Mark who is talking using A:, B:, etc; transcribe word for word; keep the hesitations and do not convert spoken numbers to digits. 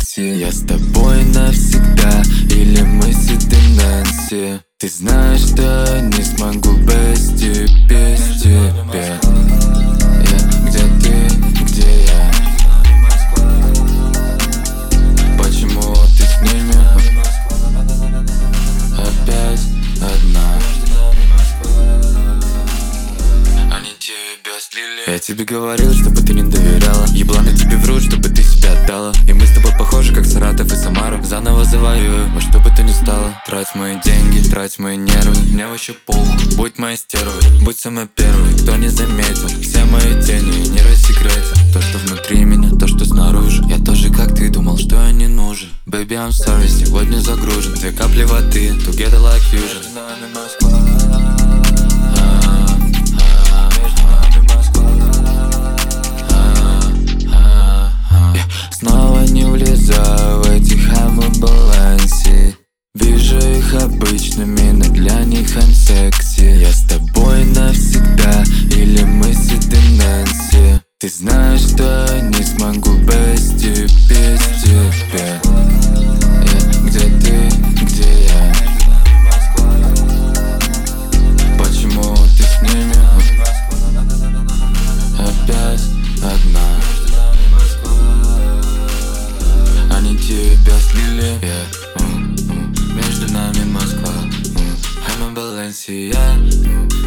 A: Бэнкси. Я с тобой навсегда, или мы сидим Нэнси. Ты знаешь, что не смогу без тебя, без тебя. Yeah, где ты, где я? Почему ты с ними опять одна? Они тебя слили. Я тебе говорил, чтобы ты не доверяла. Ебланы тебе врут, чтобы ты себя отдала. И мы с тобой похожи, как Саратов и Самара. Заново завоюю, во что бы ты ни стала. Трать мои деньги, трать мои нервы. Мне вообще похуй, будь моей стервой. Будь самой первой, кто не заметил. Все мои тени, не рассекретят. То, что внутри меня, то, что снаружи. Я тоже, как ты, думал, что я не нужен. Baby, I'm sorry, сегодня загружен. Две капли воды, together like fusion. Снова не влезаю в эти хамы балансе. Вижу их обычными, но для них I'm секси. Я с тобой навсегда, или мы сидим Нэнси. Ты знаешь, что не смогу без тебя, без тебя. Yeah, где ты, где я? Почему ты с ними опять одна? Они тебя слили, yeah. mm, mm. Между нами Москва, mm. I'm a Balenciaga, mm.